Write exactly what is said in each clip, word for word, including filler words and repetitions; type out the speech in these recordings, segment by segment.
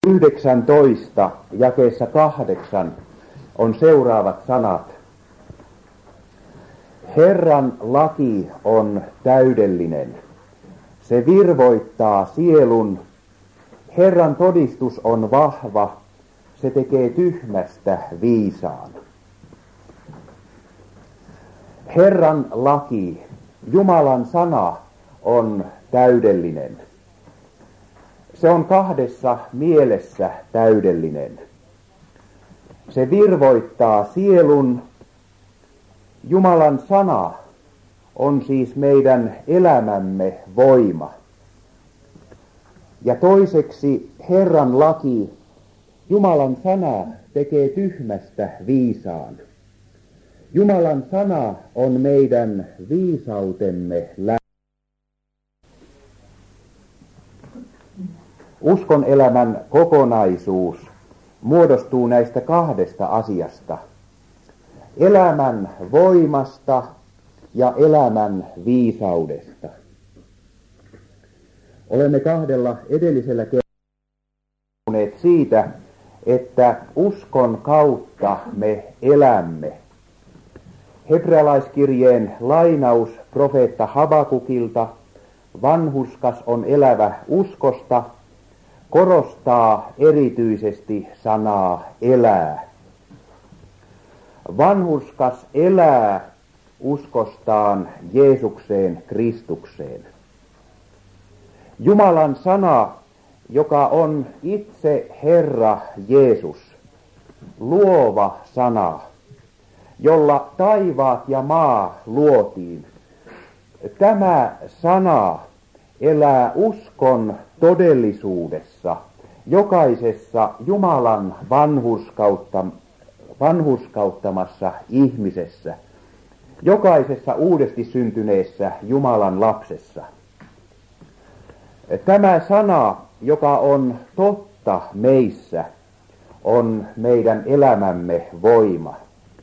yhdeksäntoista jakeessa kahdeksan on seuraavat sanat. Herran laki on täydellinen. Se virvoittaa sielun. Herran todistus on vahva. Se tekee tyhmästä viisaan. Herran laki, Jumalan sana, on täydellinen. Se on kahdessa mielessä täydellinen. Se virvoittaa sielun. Jumalan sana on siis meidän elämämme voima. Ja toiseksi Herran laki, Jumalan sana, tekee tyhmästä viisaan. Jumalan sana on meidän viisautemme lähde. Uskon elämän kokonaisuus muodostuu näistä kahdesta asiasta. Elämän voimasta ja elämän viisaudesta. Olemme kahdella edellisellä kertoneet siitä, että uskon kautta me elämme. Hebrealaiskirjeen lainaus profeetta Habakukilta, vanhurskas on elävä uskosta, korostaa erityisesti sanaa elää. Vanhurskas elää uskostaan Jeesukseen Kristukseen. Jumalan sana, joka on itse Herra Jeesus, luova sana, jolla taivaat ja maa luotiin. Tämä sana elää uskon todellisuudessa, jokaisessa Jumalan vanhurskautta, vanhurskauttamassa ihmisessä, jokaisessa uudesti syntyneessä Jumalan lapsessa. Tämä sana, joka on totta meissä, on meidän elämämme voima.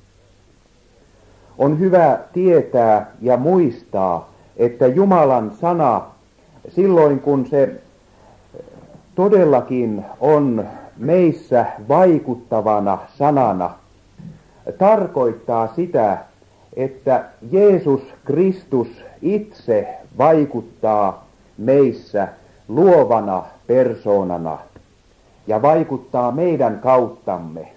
On hyvä tietää ja muistaa, että Jumalan sana, silloin kun se todellakin on meissä vaikuttavana sanana, tarkoittaa sitä, että Jeesus Kristus itse vaikuttaa meissä luovana persoonana ja vaikuttaa meidän kauttamme.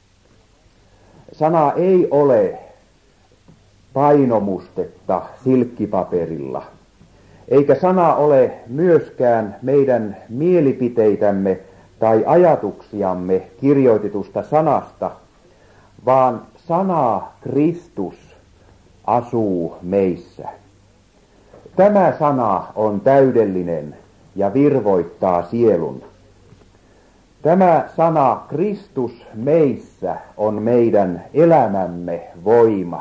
Sana ei ole painomustetta silkkipaperilla, eikä sana ole myöskään meidän mielipiteitämme tai ajatuksiamme kirjoitetusta sanasta, vaan sana Kristus asuu meissä. Tämä sana on täydellinen ja virvoittaa sielun. Tämä sana Kristus meissä on meidän elämämme voima.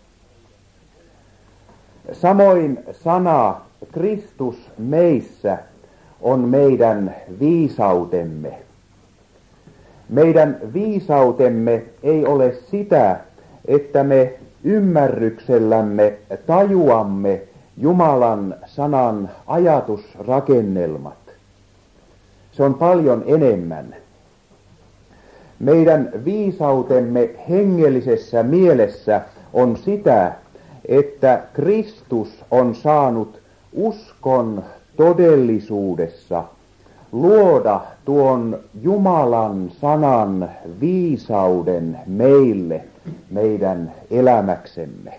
Samoin sana Kristus meissä on meidän viisautemme. Meidän viisautemme ei ole sitä, että me ymmärryksellämme tajuamme Jumalan sanan ajatusrakennelmat. Se on paljon enemmän. Meidän viisautemme hengellisessä mielessä on sitä, että Kristus on saanut uskon todellisuudessa luoda tuon Jumalan sanan viisauden meille, meidän elämäksemme.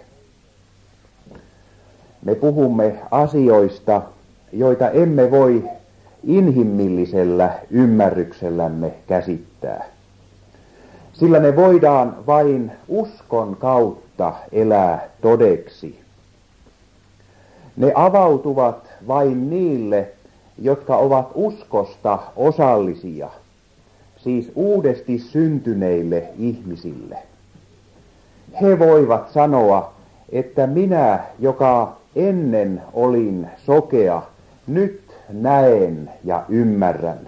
Me puhumme asioista, joita emme voi inhimillisellä ymmärryksellämme käsittää. Sillä ne voidaan vain uskon kautta elää todeksi. Ne avautuvat vain niille, jotka ovat uskosta osallisia, siis uudesti syntyneille ihmisille. He voivat sanoa, että minä, joka ennen olin sokea, nyt näen ja ymmärrän.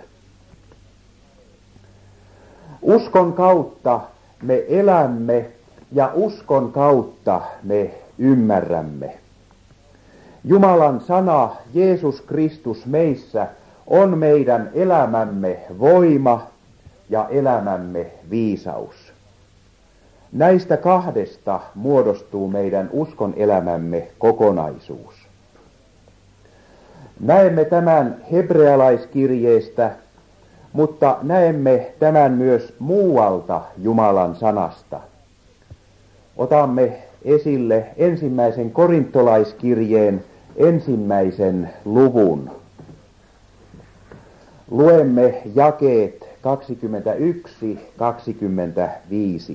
Uskon kautta me elämme ja uskon kautta me ymmärrämme. Jumalan sana, Jeesus Kristus meissä, on meidän elämämme voima ja elämämme viisaus. Näistä kahdesta muodostuu meidän uskon elämämme kokonaisuus. Näemme tämän hebrealaiskirjeestä, mutta näemme tämän myös muualta Jumalan sanasta. Otamme esille ensimmäisen korintolaiskirjeen ensimmäisen luvun. Luemme jakeet kaksikymmentäyksi kaksikymmentäviisi.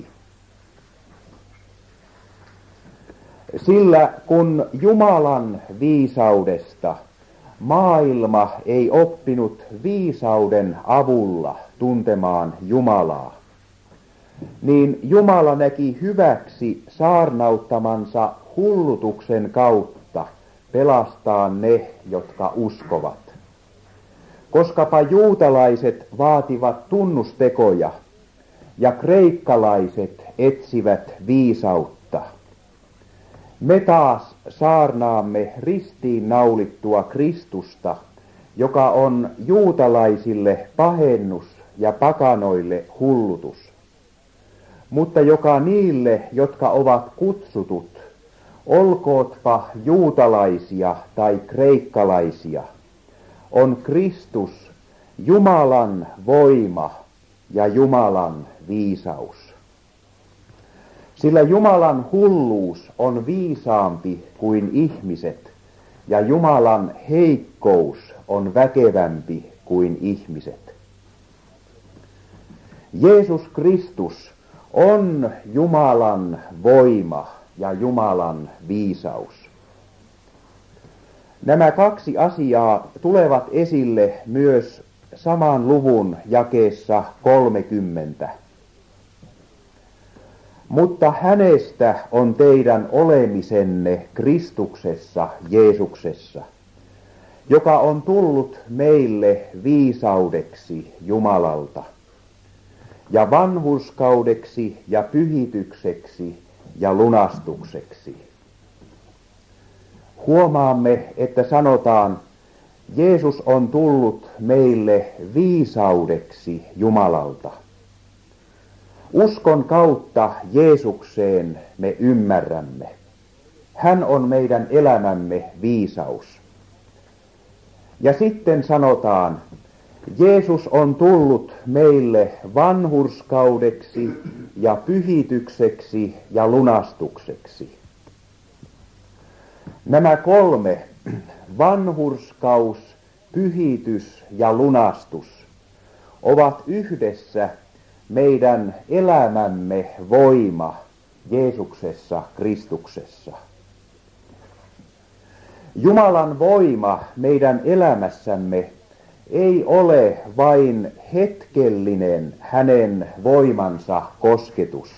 Sillä kun Jumalan viisaudesta maailma ei oppinut viisauden avulla tuntemaan Jumalaa, niin Jumala näki hyväksi saarnauttamansa hullutuksen kautta pelastaa ne, jotka uskovat. Koskapa juutalaiset vaativat tunnustekoja ja kreikkalaiset etsivät viisautta. Me taas saarnaamme ristiin naulittua Kristusta, joka on juutalaisille pahennus ja pakanoille hullutus, mutta joka niille, jotka ovat kutsutut, olkootpa juutalaisia tai kreikkalaisia, on Kristus, Jumalan voima ja Jumalan viisaus. Sillä Jumalan hulluus on viisaampi kuin ihmiset, ja Jumalan heikkous on väkevämpi kuin ihmiset. Jeesus Kristus on Jumalan voima ja Jumalan viisaus. Nämä kaksi asiaa tulevat esille myös saman luvun jakeessa kolmekymmentä. Mutta hänestä on teidän olemisenne Kristuksessa Jeesuksessa, joka on tullut meille viisaudeksi Jumalalta, ja vanhurskaudeksi ja pyhitykseksi ja lunastukseksi. Huomaamme, että sanotaan, Jeesus on tullut meille viisaudeksi Jumalalta. Uskon kautta Jeesukseen me ymmärrämme. Hän on meidän elämämme viisaus. Ja sitten sanotaan, Jeesus on tullut meille vanhurskaudeksi ja pyhitykseksi ja lunastukseksi. Nämä kolme, vanhurskaus, pyhitys ja lunastus, ovat yhdessä meidän elämämme voima Jeesuksessa Kristuksessa. Jumalan voima meidän elämässämme ei ole vain hetkellinen hänen voimansa kosketus.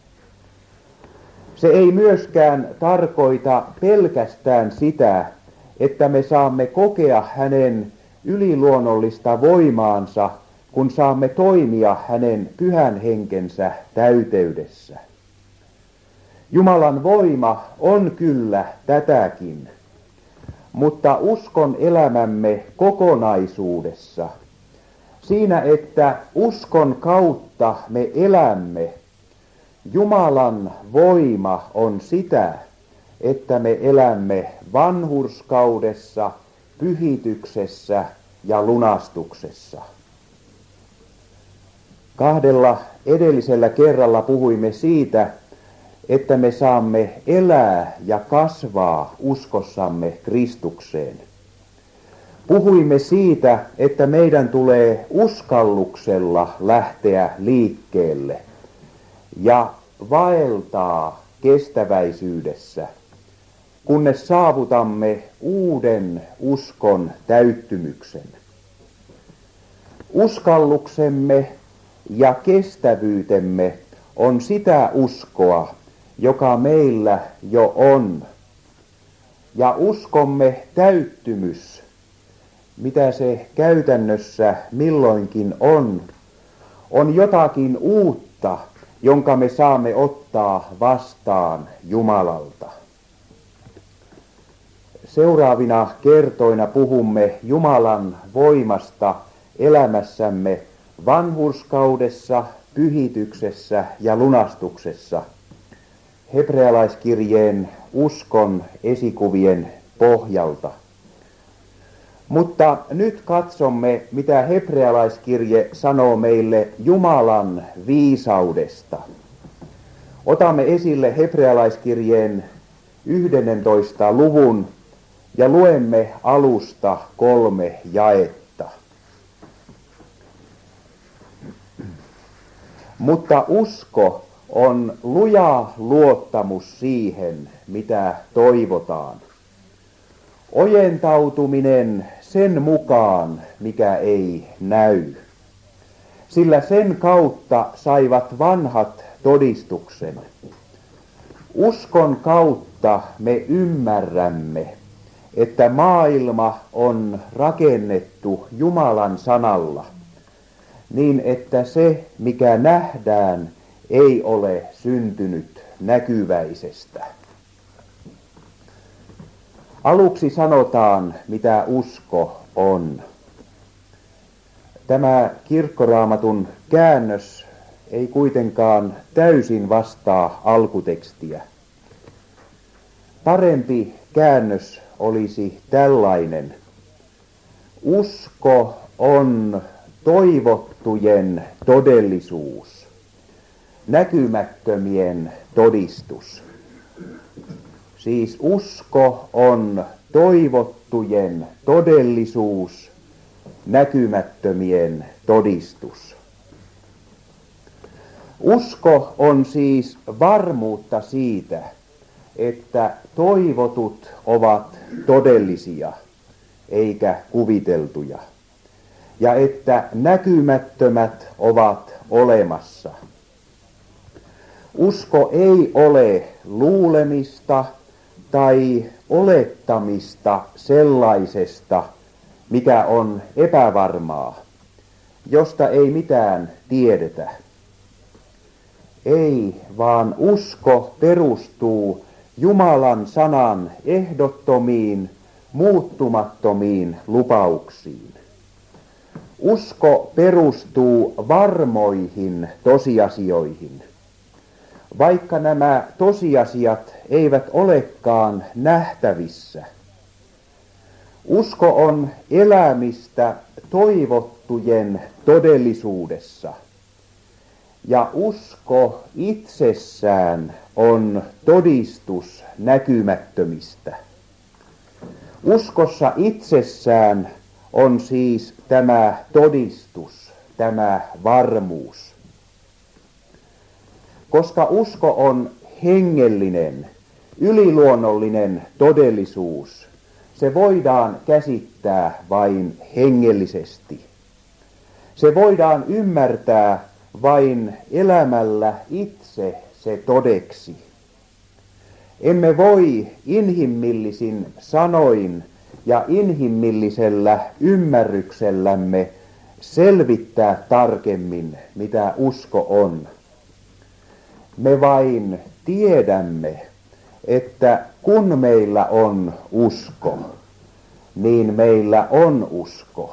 Se ei myöskään tarkoita pelkästään sitä, että me saamme kokea hänen yliluonnollista voimaansa, kun saamme toimia hänen pyhän henkensä täyteydessä. Jumalan voima on kyllä tätäkin, mutta uskon elämämme kokonaisuudessa, siinä että uskon kautta me elämme, Jumalan voima on sitä, että me elämme vanhurskaudessa, pyhityksessä ja lunastuksessa. Kahdella edellisellä kerralla puhuimme siitä, että me saamme elää ja kasvaa uskossamme Kristukseen. Puhuimme siitä, että meidän tulee uskalluksella lähteä liikkeelle ja vaeltaa kestäväisyydessä, kunnes saavutamme uuden uskon täyttymyksen. Uskalluksemme ja kestävyytemme on sitä uskoa, joka meillä jo on. Ja uskomme täyttymys, mitä se käytännössä milloinkin on, on jotakin uutta, jonka me saamme ottaa vastaan Jumalalta. seuraavina kertoina puhumme Jumalan voimasta elämässämme vanhurskaudessa, pyhityksessä ja lunastuksessa hebrealaiskirjeen uskon esikuvien pohjalta. Mutta nyt katsomme, mitä hebrealaiskirje sanoo meille Jumalan viisaudesta. Otamme esille hebrealaiskirjeen yhdennentoista luvun ja luemme alusta kolme jaetta. Mutta usko on luja luottamus siihen, mitä toivotaan. Ojentautuminen sen mukaan, mikä ei näy. Sillä sen kautta saivat vanhat todistuksen. Uskon kautta me ymmärrämme, että maailma on rakennettu Jumalan sanalla, niin että se, mikä nähdään, ei ole syntynyt näkyväisestä. Aluksi sanotaan, mitä usko on. Tämä kirkkoraamatun käännös ei kuitenkaan täysin vastaa alkutekstiä. Parempi käännös olisi tällainen. Usko on toivottujen todellisuus, näkymättömien todistus. Siis usko on toivottujen todellisuus, näkymättömien todistus. Usko on siis varmuutta siitä, että toivotut ovat todellisia eikä kuviteltuja, ja että näkymättömät ovat olemassa. Usko ei ole luulemista tai olettamista sellaisesta, mikä on epävarmaa, josta ei mitään tiedetä. Ei, vaan usko perustuu Jumalan sanan ehdottomiin, muuttumattomiin lupauksiin. Usko perustuu varmoihin tosiasioihin, vaikka nämä tosiasiat eivät olekaan nähtävissä. Usko on elämistä toivottujen todellisuudessa, ja usko itsessään on todistus näkymättömistä. Uskossa itsessään on siis tämä todistus, tämä varmuus. Koska usko on hengellinen, yliluonnollinen todellisuus, se voidaan käsittää vain hengellisesti. Se voidaan ymmärtää vain elämällä itse se todeksi. Emme voi inhimillisin sanoin ja inhimillisellä ymmärryksellämme selvittää tarkemmin, mitä usko on. Me vain tiedämme, että kun meillä on usko, niin meillä on usko.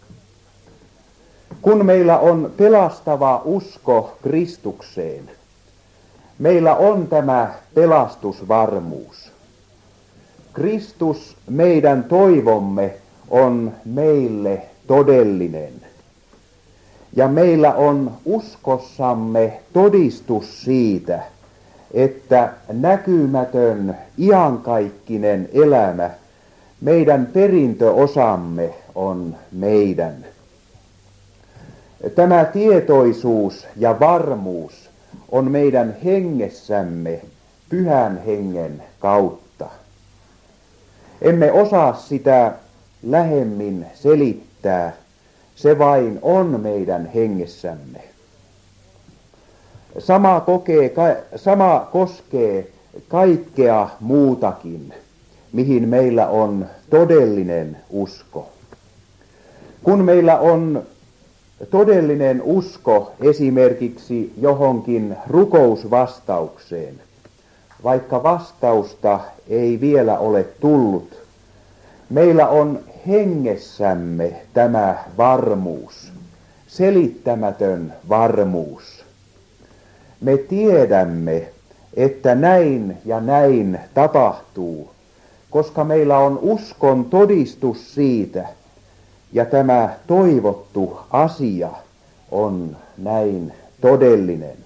Kun meillä on pelastava usko Kristukseen, meillä on tämä pelastusvarmuus. Kristus, meidän toivomme, on meille todellinen. Ja meillä on uskossamme todistus siitä, että näkymätön, iankaikkinen elämä, meidän perintöosamme on meidän. Tämä tietoisuus ja varmuus on meidän hengessämme Pyhän Hengen kautta. Emme osaa sitä lähemmin selittää, se vain on meidän hengessämme. Sama, kokee, sama koskee kaikkea muutakin, mihin meillä on todellinen usko. Kun meillä on todellinen usko esimerkiksi johonkin rukousvastaukseen, vaikka vastausta ei vielä ole tullut, Meillä on hengessämme tämä varmuus, selittämätön varmuus. Me tiedämme, että näin ja näin tapahtuu, koska meillä on uskon todistus siitä, ja tämä toivottu asia on näin todellinen.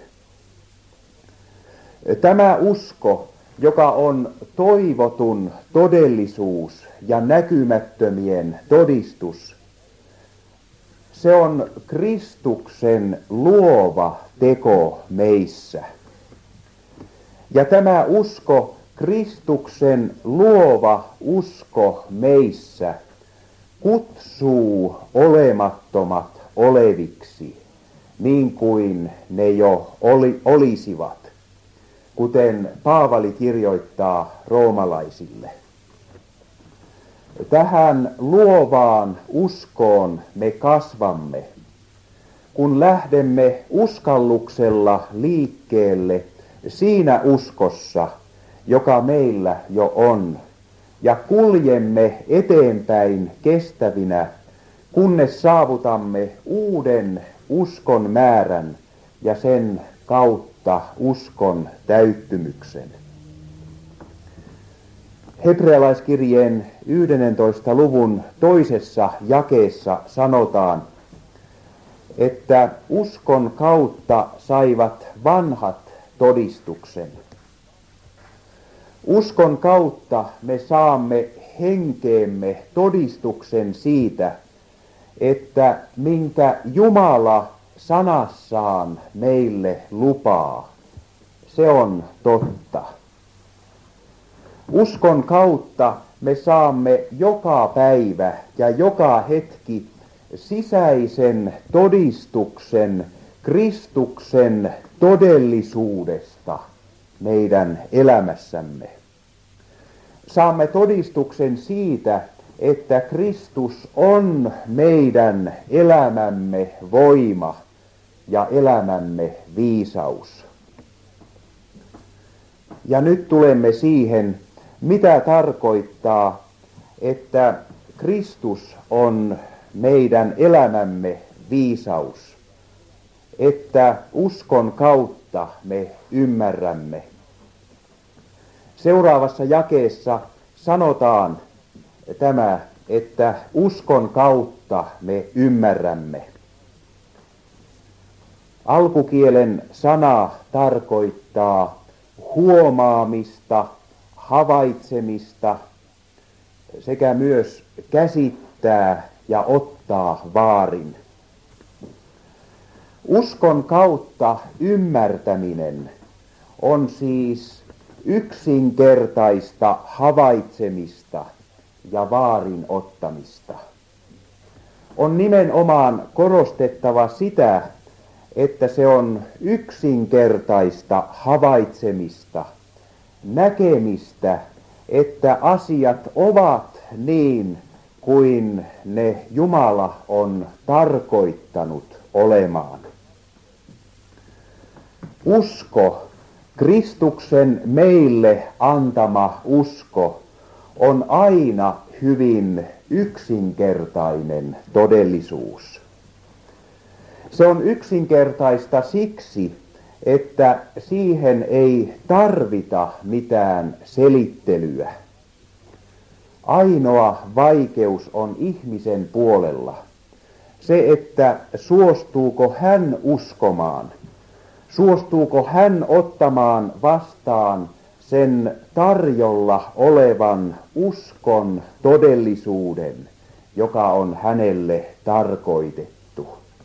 Tämä usko, joka on toivotun todellisuus ja näkymättömien todistus, se on Kristuksen luova teko meissä. Ja tämä usko, Kristuksen luova usko meissä, kutsuu olemattomat oleviksi, niin kuin ne jo oli, olisivat, kuten Paavali kirjoittaa roomalaisille. Tähän luovaan uskoon me kasvamme, kun lähdemme uskalluksella liikkeelle siinä uskossa, joka meillä jo on, ja kuljemme eteenpäin kestävinä, kunnes saavutamme uuden uskon määrän ja sen kautta uskon täyttymyksen. Hebrealaiskirjeen yhdentoista luvun toisessa jakeessa sanotaan, että uskon kautta saivat vanhat todistuksen. Uskon kautta me saamme henkeemme todistuksen siitä, että minkä Jumala sanassaan meille lupaa, se on totta. Uskon kautta me saamme joka päivä ja joka hetki sisäisen todistuksen Kristuksen todellisuudesta meidän elämässämme. Saamme todistuksen siitä, että Kristus on meidän elämämme voima ja elämämme viisaus. Ja nyt tulemme siihen, mitä tarkoittaa, että Kristus on meidän elämämme viisaus, että uskon kautta me ymmärrämme. Seuraavassa jakeessa sanotaan tämä, että uskon kautta me ymmärrämme. Alkukielen sana tarkoittaa huomaamista, havaitsemista sekä myös käsittää ja ottaa vaarin. Uskon kautta ymmärtäminen on siis yksinkertaista havaitsemista ja vaarin ottamista. On nimenomaan korostettava sitä, että se on yksinkertaista havaitsemista, näkemistä, että asiat ovat niin kuin ne Jumala on tarkoittanut olemaan. Usko, Kristuksen meille antama usko, on aina hyvin yksinkertainen todellisuus. Se on yksinkertaista siksi, että siihen ei tarvita mitään selittelyä. Ainoa vaikeus on ihmisen puolella. Se, että suostuuko hän uskomaan, suostuuko hän ottamaan vastaan sen tarjolla olevan uskon todellisuuden, joka on hänelle tarkoitettu.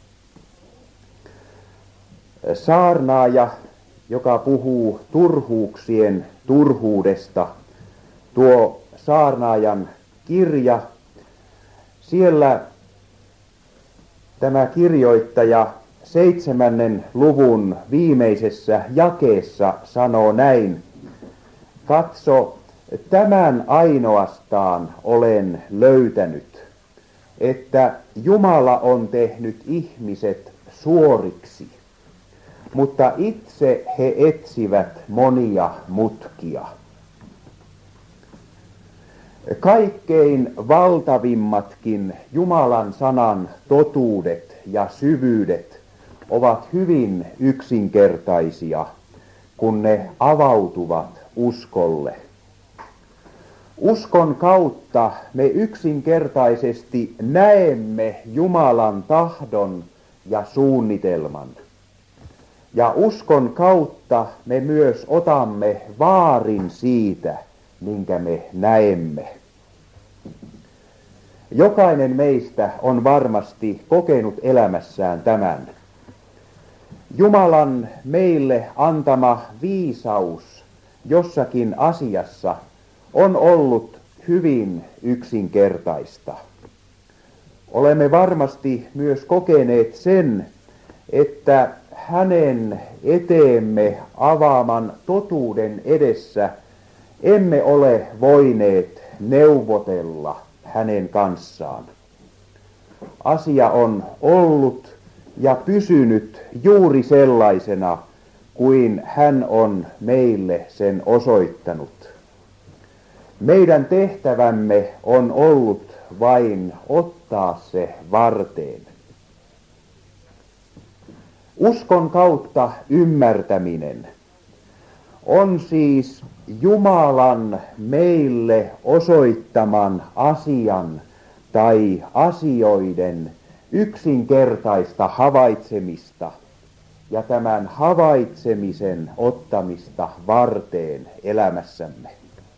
Saarnaaja, joka puhuu turhuuksien turhuudesta, tuo saarnaajan kirja, siellä tämä kirjoittaja seitsemännen luvun viimeisessä jakeessa sanoo näin: katso, tämän ainoastaan olen löytänyt, että Jumala on tehnyt ihmiset suoriksi, mutta itse he etsivät monia mutkia. Kaikkein valtavimmatkin Jumalan sanan totuudet ja syvyydet ovat hyvin yksinkertaisia, kun ne avautuvat uskolle. Uskon kautta me yksinkertaisesti näemme Jumalan tahdon ja suunnitelman. Ja uskon kautta me myös otamme vaarin siitä, minkä me näemme. Jokainen meistä on varmasti kokenut elämässään tämän. Jumalan meille antama viisaus jossakin asiassa on ollut hyvin yksinkertaista. Olemme varmasti myös kokeneet sen, että hänen eteemme avaaman totuuden edessä emme ole voineet neuvotella hänen kanssaan. Asia on ollut ja pysynyt juuri sellaisena kuin hän on meille sen osoittanut. Meidän tehtävämme on ollut vain ottaa se varteen. Uskon kautta ymmärtäminen on siis Jumalan meille osoittaman asian tai asioiden yksinkertaista havaitsemista ja tämän havaitsemisen ottamista varteen elämässämme.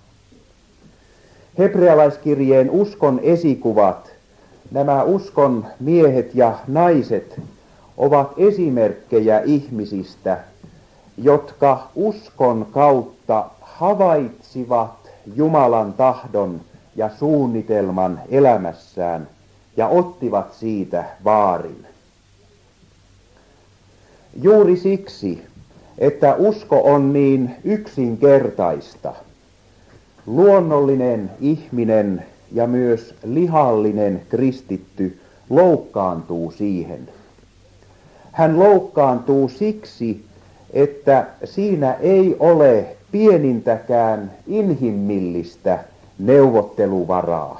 Hebrealaiskirjeen uskon esikuvat, nämä uskon miehet ja naiset, ovat esimerkkejä ihmisistä, jotka uskon kautta havaitsivat Jumalan tahdon ja suunnitelman elämässään ja ottivat siitä vaarin. Juuri siksi, että usko on niin yksinkertaista, luonnollinen ihminen ja myös lihallinen kristitty loukkaantuu siihen. Hän loukkaantuu siksi, että siinä ei ole pienintäkään inhimillistä neuvotteluvaraa.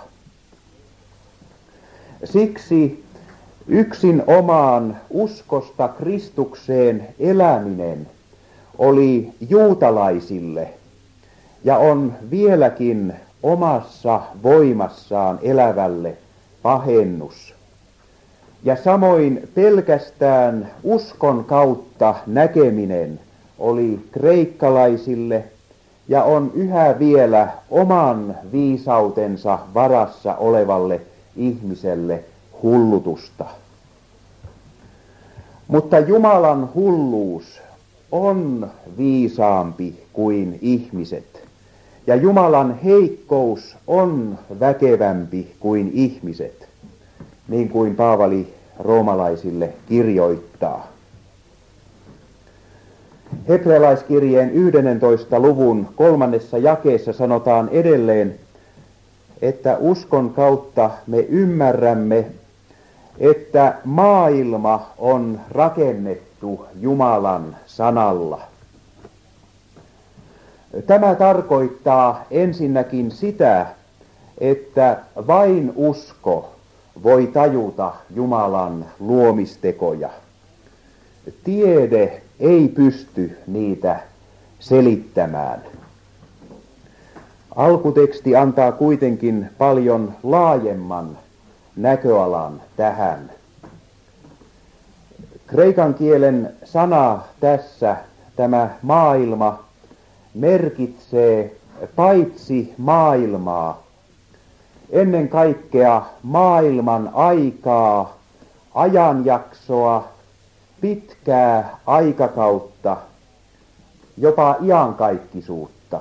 Siksi yksin omaan uskosta Kristukseen eläminen oli juutalaisille ja on vieläkin omassa voimassaan elävälle pahennus. Ja samoin pelkästään uskon kautta näkeminen oli kreikkalaisille ja on yhä vielä oman viisautensa varassa olevalle ihmiselle hullutusta. Mutta Jumalan hulluus on viisaampi kuin ihmiset, ja Jumalan heikkous on väkevämpi kuin ihmiset, niin kuin Paavali roomalaisille kirjoittaa. Hebrealaiskirjeen yhdennentoista luvun kolmannessa jakeessa sanotaan edelleen, että uskon kautta me ymmärrämme, että maailma on rakennettu Jumalan sanalla. Tämä tarkoittaa ensinnäkin sitä, että vain usko voi tajuta Jumalan luomistekoja. Tiede ei pysty niitä selittämään. Alkuteksti antaa kuitenkin paljon laajemman näköalan tähän. Kreikan kielen sana tässä, tämä maailma, merkitsee paitsi maailmaa, ennen kaikkea maailman aikaa, ajanjaksoa, pitkää aikakautta, jopa iankaikkisuutta.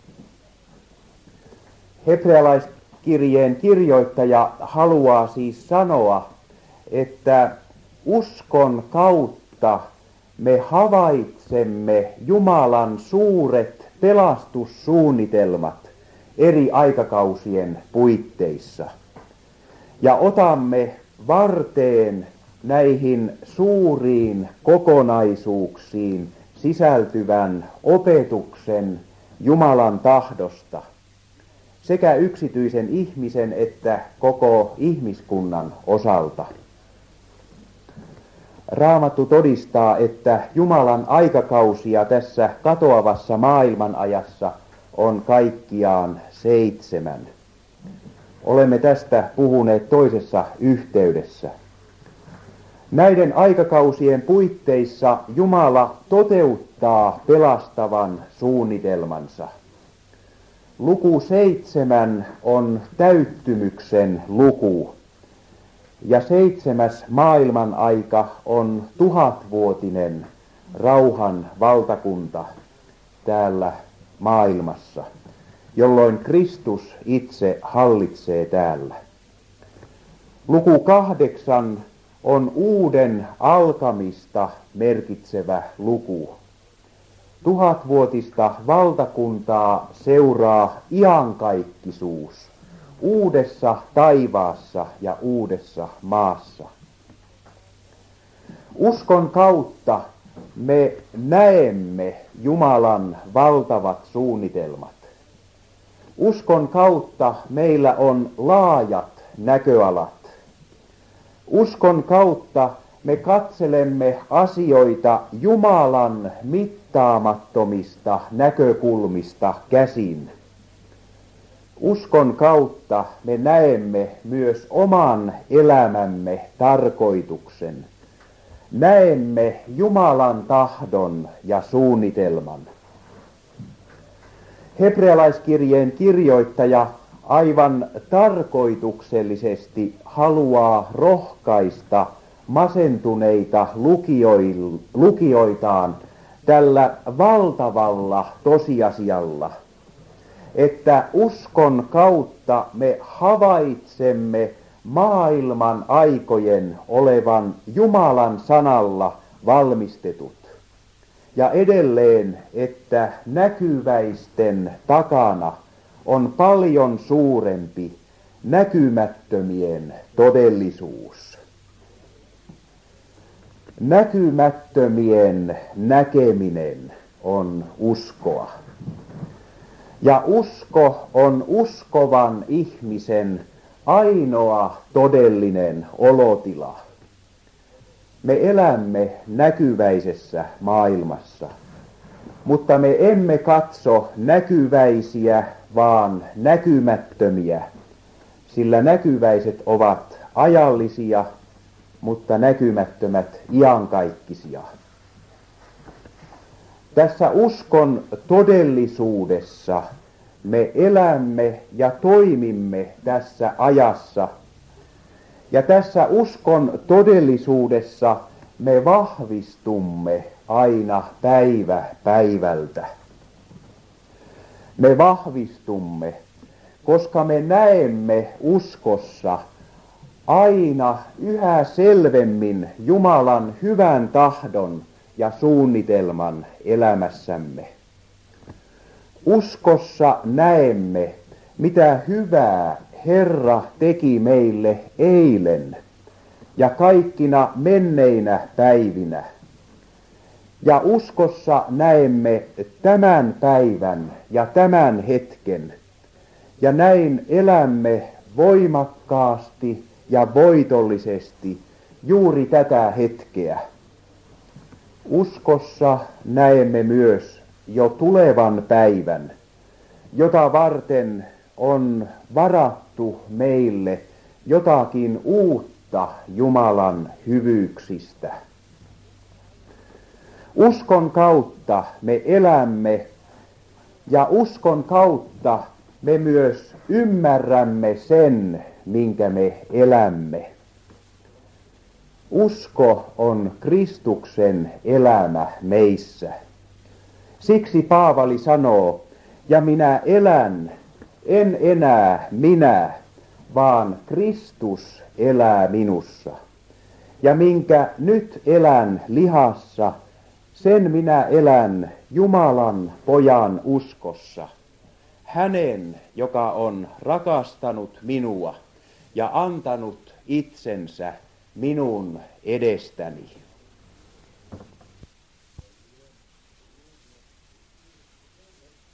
Hebrealaiskirjeen kirjoittaja haluaa siis sanoa, että uskon kautta me havaitsemme Jumalan suuret pelastussuunnitelmat eri aikakausien puitteissa ja otamme varteen näihin suuriin kokonaisuuksiin sisältyvän opetuksen Jumalan tahdosta sekä yksityisen ihmisen että koko ihmiskunnan osalta. Raamattu todistaa, että Jumalan aikakausia tässä katoavassa maailmanajassa on kaikkiaan seitsemän. Olemme tästä puhuneet toisessa yhteydessä. Näiden aikakausien puitteissa Jumala toteuttaa pelastavan suunnitelmansa. Luku seitsemän on täyttymyksen luku, ja seitsemäs maailman aika on tuhatvuotinen rauhan valtakunta täällä maailmassa, jolloin Kristus itse hallitsee täällä. Luku kahdeksan on uuden alkamista merkitsevä luku. Tuhatvuotista valtakuntaa seuraa iankaikkisuus uudessa taivaassa ja uudessa maassa. Uskon kautta me näemme Jumalan valtavat suunnitelmat. Uskon kautta meillä on laajat näköalat. Uskon kautta me katselemme asioita Jumalan mittaamattomista näkökulmista käsin. Uskon kautta me näemme myös oman elämämme tarkoituksen. Näemme Jumalan tahdon ja suunnitelman. Hebrealaiskirjeen kirjoittaja aivan tarkoituksellisesti haluaa rohkaista masentuneita lukijoitaan tällä valtavalla tosiasialla, että uskon kautta me havaitsemme maailman aikojen olevan Jumalan sanalla valmistetut. Ja edelleen, että näkyväisten takana on paljon suurempi näkymättömien todellisuus. Näkymättömien näkeminen on uskoa. Ja usko on uskovan ihmisen ainoa todellinen olotila. Me elämme näkyväisessä maailmassa, mutta me emme katso näkyväisiä, vaan näkymättömiä, sillä näkyväiset ovat ajallisia, mutta näkymättömät iankaikkisia. Tässä uskon todellisuudessa me elämme ja toimimme tässä ajassa. Ja tässä uskon todellisuudessa me vahvistumme aina päivä päivältä. Me vahvistumme, koska me näemme uskossa aina yhä selvemmin Jumalan hyvän tahdon ja suunnitelman elämässämme. Uskossa näemme, mitä hyvää Herra teki meille eilen ja kaikkina menneinä päivinä. Ja uskossa näemme tämän päivän ja tämän hetken. Ja näin elämme voimakkaasti ja voitollisesti juuri tätä hetkeä. Uskossa näemme myös jo tulevan päivän, jota varten on varattu meille jotakin uutta Jumalan hyvyyksistä. Uskon kautta me elämme ja uskon kautta me myös ymmärrämme sen, minkä me elämme. Usko on Kristuksen elämä meissä. Siksi Paavali sanoo, ja minä elän, en enää minä, vaan Kristus elää minussa. Ja minkä nyt elän lihassa, sen minä elän Jumalan pojan uskossa. Hänen, joka on rakastanut minua ja antanut itsensä minun edestäni.